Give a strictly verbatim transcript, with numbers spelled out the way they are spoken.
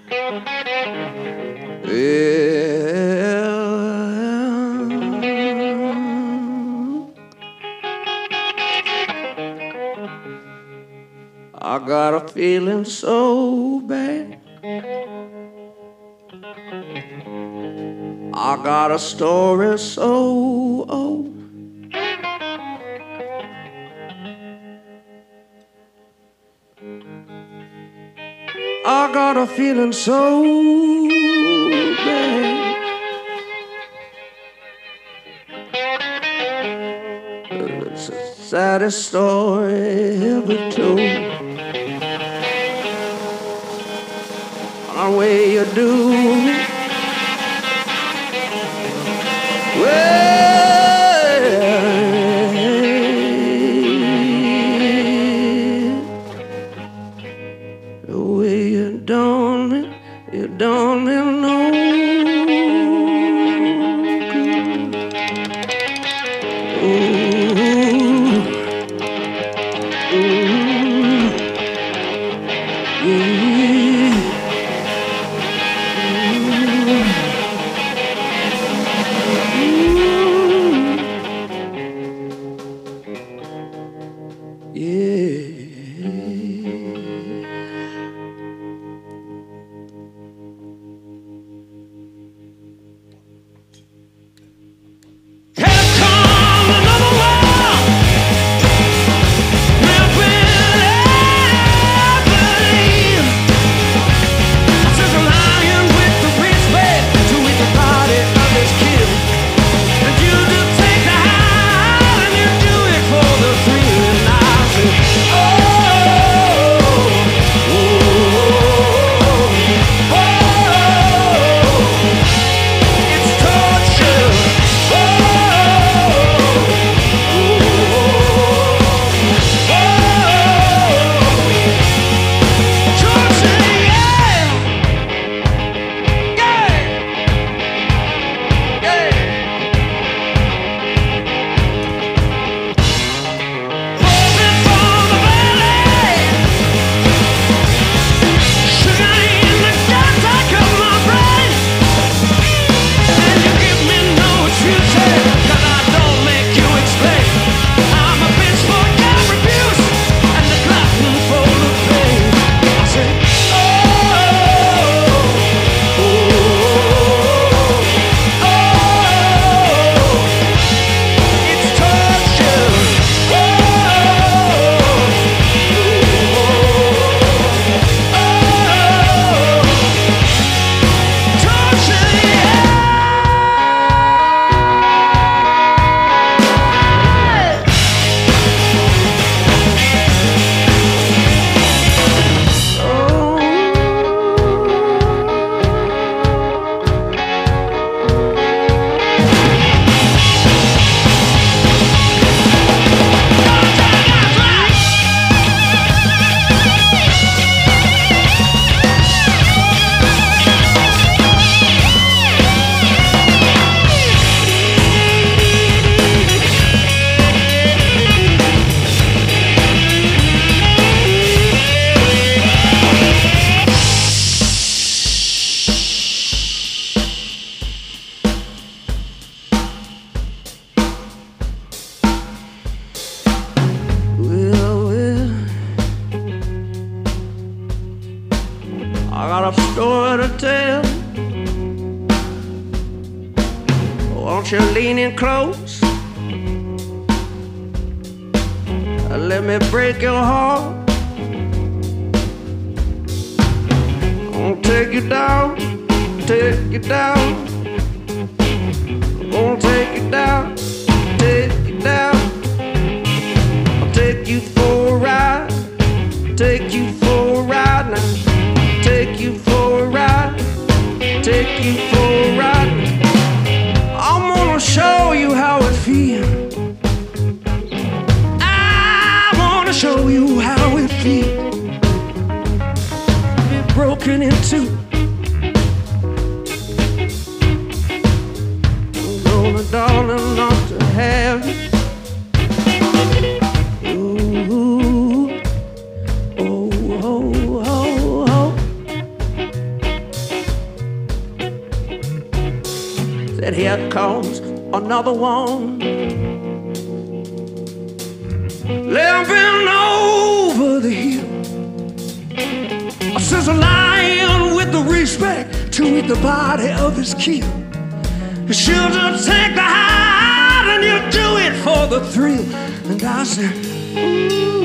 I got a feeling so bad. I got a story so old. I got a feeling so bad. It's the saddest story ever told. On the way you do. Well, the way you done me, you done me no good. Ooh, ooh, yeah. I got a story to tell. Won't you lean in close? Let me break your heart. I'm gonna take you down, take you down. I'm gonna take you down, take you down. I'll take you for a ride, take you for a ride now. Take you for a ride, take you for a ride. I'm gonna show you how it feels. I wanna show you how it feels. Be broken in two. I'm gonna, darling, not to have you. Ooh, oh, oh, oh, oh. that here comes another one. Limping over the hill, I says a lion with the respect to eat the body of his kill. You should just take the hide and you do it for the thrill. And I said, ooh.